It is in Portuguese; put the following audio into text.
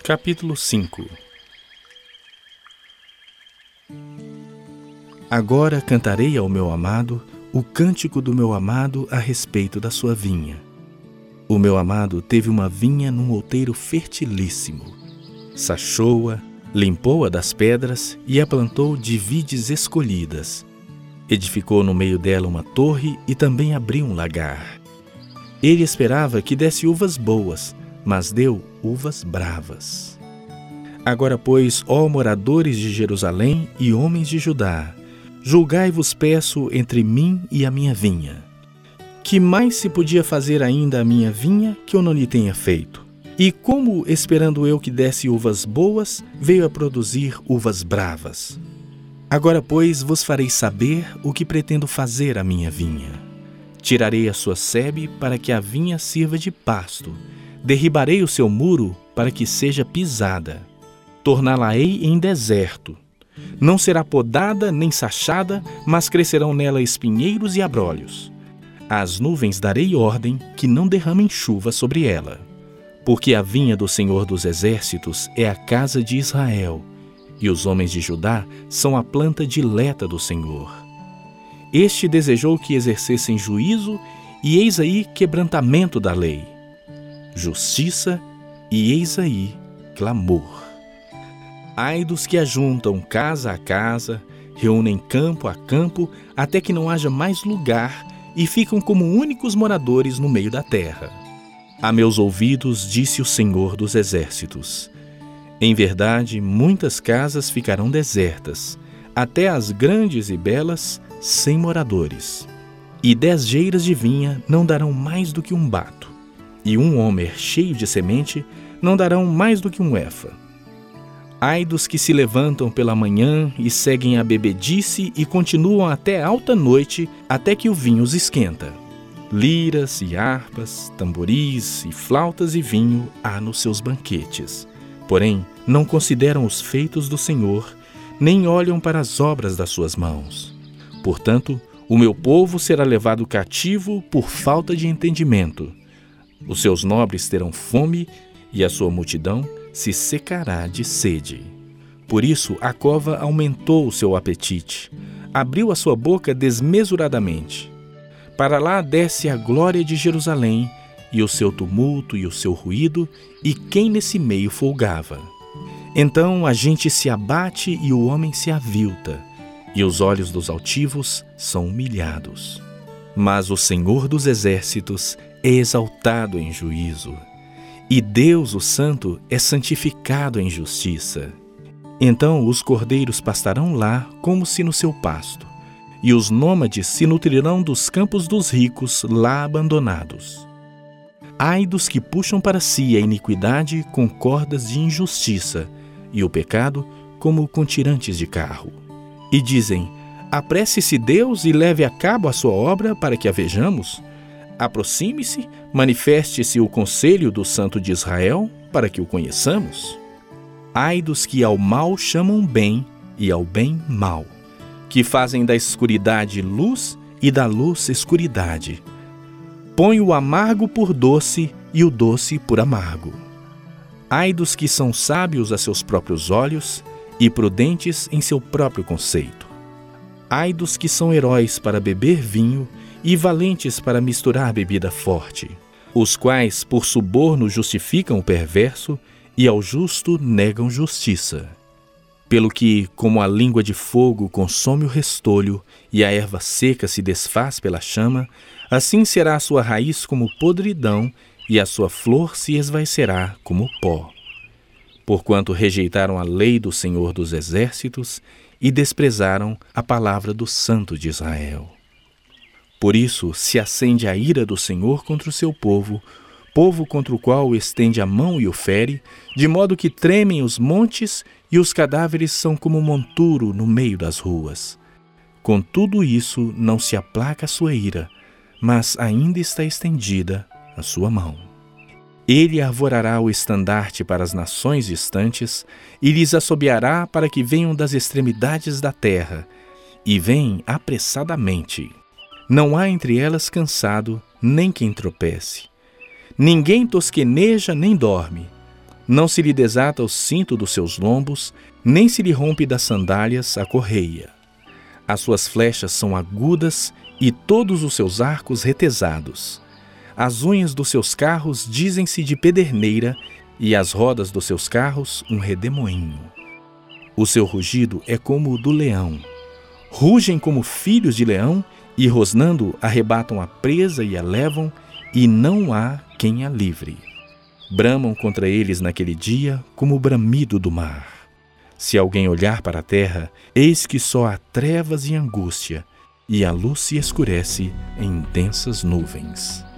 Capítulo 5. Agora cantarei ao meu amado o cântico do meu amado a respeito da sua vinha. O meu amado teve uma vinha num outeiro fertilíssimo. Sachou-a, limpou-a das pedras e a plantou de vides escolhidas. Edificou no meio dela uma torre e também abriu um lagar. Ele esperava que desse uvas boas, mas deu uvas bravas. Agora, pois, ó moradores de Jerusalém e homens de Judá, julgai-vos, peço, entre mim e a minha vinha. Que mais se podia fazer ainda à minha vinha que eu não lhe tenha feito? E como, esperando eu que desse uvas boas, veio a produzir uvas bravas? Agora, pois, vos farei saber o que pretendo fazer à minha vinha. Tirarei a sua sebe para que a vinha sirva de pasto. Derribarei o seu muro para que seja pisada. Torná-la-ei em deserto. Não será podada nem sachada, mas crescerão nela espinheiros e abrolhos. Às nuvens darei ordem que não derramem chuva sobre ela. Porque a vinha do Senhor dos Exércitos é a casa de Israel, e os homens de Judá são a planta dileta do Senhor. Este desejou que exercessem juízo, e eis aí quebrantamento da lei. Justiça, e eis aí clamor. Ai dos que ajuntam casa a casa, reúnem campo a campo, até que não haja mais lugar, e ficam como únicos moradores no meio da terra. A meus ouvidos disse o Senhor dos Exércitos: em verdade, muitas casas ficarão desertas, até as grandes e belas, sem moradores. E 10 geiras de vinha não darão mais do que um bato, e um homer cheio de semente não darão mais do que um efa. Ai dos que se levantam pela manhã e seguem a bebedice e continuam até alta noite, até que o vinho os esquenta. Liras e harpas, tamboris e flautas e vinho há nos seus banquetes. Porém, não consideram os feitos do Senhor, nem olham para as obras das suas mãos. Portanto, o meu povo será levado cativo por falta de entendimento. Os seus nobres terão fome e a sua multidão se secará de sede. Por isso a cova aumentou o seu apetite, abriu a sua boca desmesuradamente. Para lá desce a glória de Jerusalém, e o seu tumulto e o seu ruído, e quem nesse meio folgava. Então a gente se abate e o homem se avilta, e os olhos dos altivos são humilhados. Mas o Senhor dos Exércitos é exaltado em juízo, e Deus, o Santo, é santificado em justiça. Então os cordeiros pastarão lá como se no seu pasto, e os nômades se nutrirão dos campos dos ricos lá abandonados. Ai dos que puxam para si a iniquidade com cordas de injustiça, e o pecado como com tirantes de carro. E dizem: apresse-se Deus e leve a cabo a sua obra para que a vejamos. Aproxime-se, manifeste-se o conselho do Santo de Israel, para que o conheçamos. Ai dos que ao mal chamam bem e ao bem mal, que fazem da escuridade luz e da luz escuridade. Põe o amargo por doce e o doce por amargo. Ai dos que são sábios a seus próprios olhos e prudentes em seu próprio conceito. Ai dos que são heróis para beber vinho e valentes para misturar bebida forte, os quais por suborno justificam o perverso e ao justo negam justiça. Pelo que, como a língua de fogo consome o restolho e a erva seca se desfaz pela chama, assim será a sua raiz como podridão e a sua flor se esvaicerá como pó. Porquanto rejeitaram a lei do Senhor dos Exércitos e desprezaram a palavra do Santo de Israel. Por isso se acende a ira do Senhor contra o seu povo, povo contra o qual estende a mão e o fere, de modo que tremem os montes e os cadáveres são como monturo no meio das ruas. Com tudo isso não se aplaca a sua ira, mas ainda está estendida a sua mão. Ele arvorará o estandarte para as nações distantes e lhes assobiará para que venham das extremidades da terra, e vêm apressadamente. Não há entre elas cansado, nem quem tropece. Ninguém tosqueneja nem dorme. Não se lhe desata o cinto dos seus lombos, nem se lhe rompe das sandálias a correia. As suas flechas são agudas e todos os seus arcos retesados. As unhas dos seus carros dizem-se de pederneira e as rodas dos seus carros um redemoinho. O seu rugido é como o do leão. Rugem como filhos de leão e, rosnando, arrebatam a presa e a levam, e não há quem a livre. Bramam contra eles naquele dia como o bramido do mar. Se alguém olhar para a terra, eis que só há trevas e angústia, e a luz se escurece em densas nuvens.